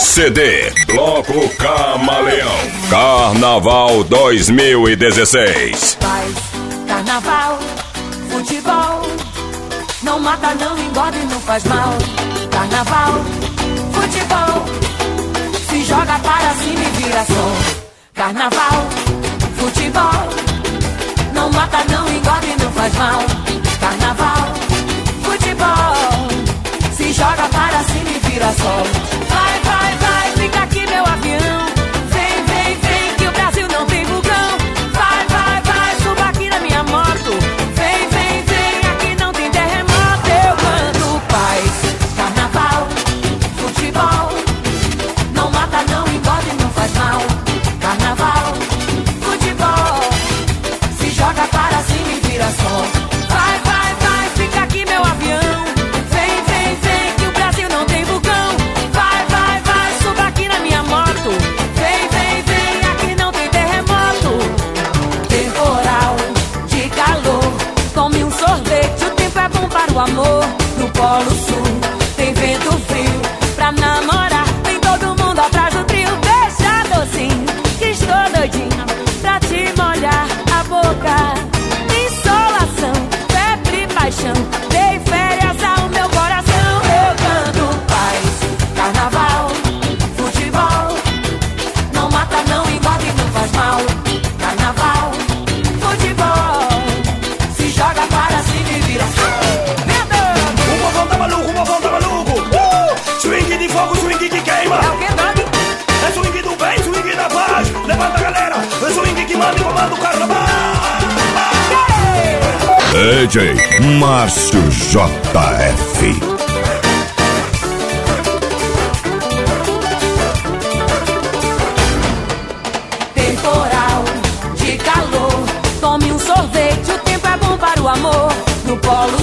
CD Bloco Camaleão Carnaval 2016. Paz, carnaval, futebol, não mata, não engorda e não faz mal. Carnaval, futebol, se joga para cima e vira som. Carnaval, futebol, não mata, não engorda e não faz mal. Carnaval, futebol, se joga para cima e vira sol. Vai, vai, vai, fica aqui meu avião. Vem, vem, vem, que o Brasil não tem vulcão. Vai, vai, vai, suba aqui na minha moto. Vem, vem, vem, aqui não tem terremoto. Eu canto paz, carnaval, futebol, não mata, não engorda e não faz mal. Carnaval, futebol, se joga para cima e vira sol. Vai, vai, vai, fica aqui meu avião. Vem, vem, vem, que o Brasil não tem vulcão. Vai, vai, vai, suba aqui na minha moto. Vem, vem, vem, aqui não tem terremoto. Temporal de calor, tome um sorvete, o tempo é bom para o amor. No Polo Sul tem vento frio, pra namorar vem todo mundo atrás do trio. Deixa docinho, que estou doidinha pra te molhar a boca. Insolação, febre e paixão, dei férias ao meu coração. Eu canto paz, carnaval, futebol, não mata, não engorda e não faz mal. Carnaval, futebol, se joga para cima e vira sol. O povão tá maluco, o povão tá maluco. Swing de fogo, swing que queima. É o que, dog? É swing do bem, swing da paz. Levanta a galera, é swing que manda e comanda o carnaval. DJ Márcio JF. Temporal de calor, tome um sorvete, o tempo é bom para o amor. No Polo